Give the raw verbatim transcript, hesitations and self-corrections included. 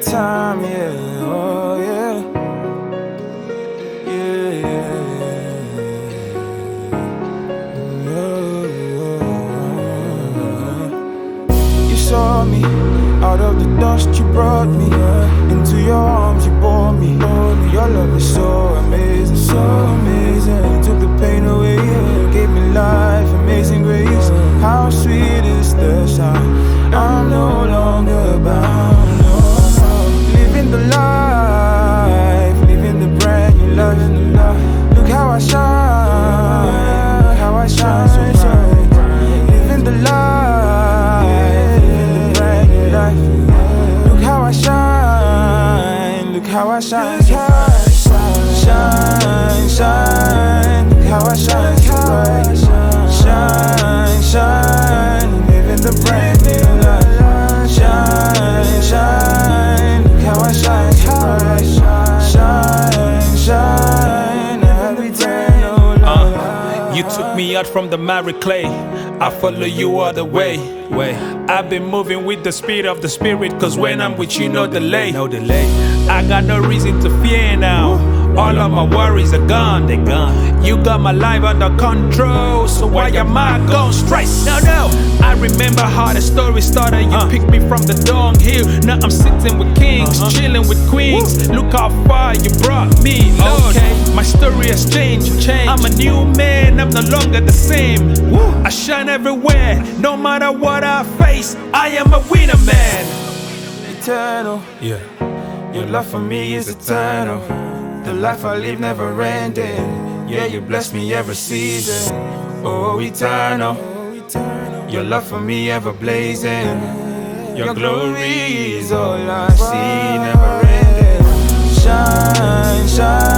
time, yeah, oh yeah. Yeah, yeah. You saw me out of the dust, you brought me into your arms, you bore me. Your love is so amazing, so amazing. You took the pain away, gave me life, amazing grace. How sweet is the sound? I'm no longer bound, no. Living the life, living the brand new life. Look how I shine, how I shine so bright. Living the life, living the brand new life. Look how I shine, look how I shine, shine, shine, shine. Look how I shine so bright. Shine, shine, living the brand new life. Shine, shine, look how I shine so bright. Shine, shine, every day. Uh, you took me out from the miry clay. I follow you all the way. Way. I've been moving with the speed of the spirit, cause when I'm with you, no delay. No delay. I got no reason to fear now. All of my worries are gone, they gone. You got my life under control, so why am I gon' stress? No, no. I remember how the story started. You uh. picked me from the dunghill. Now I'm sitting with kings, uh-huh. chilling with queens. Woo. Look how far you brought me, Lord. Okay, my story has changed. changed. I'm a new man, I'm no longer the same. Woo. I shine everywhere, no matter what I face. I am a winner, man. Eternal, yeah. Your love for me is eternal. The life I live never ending. Yeah, you bless me every season. Oh, eternal. Your love for me ever blazing. Your glory is all I see, never ending. Shine, shine.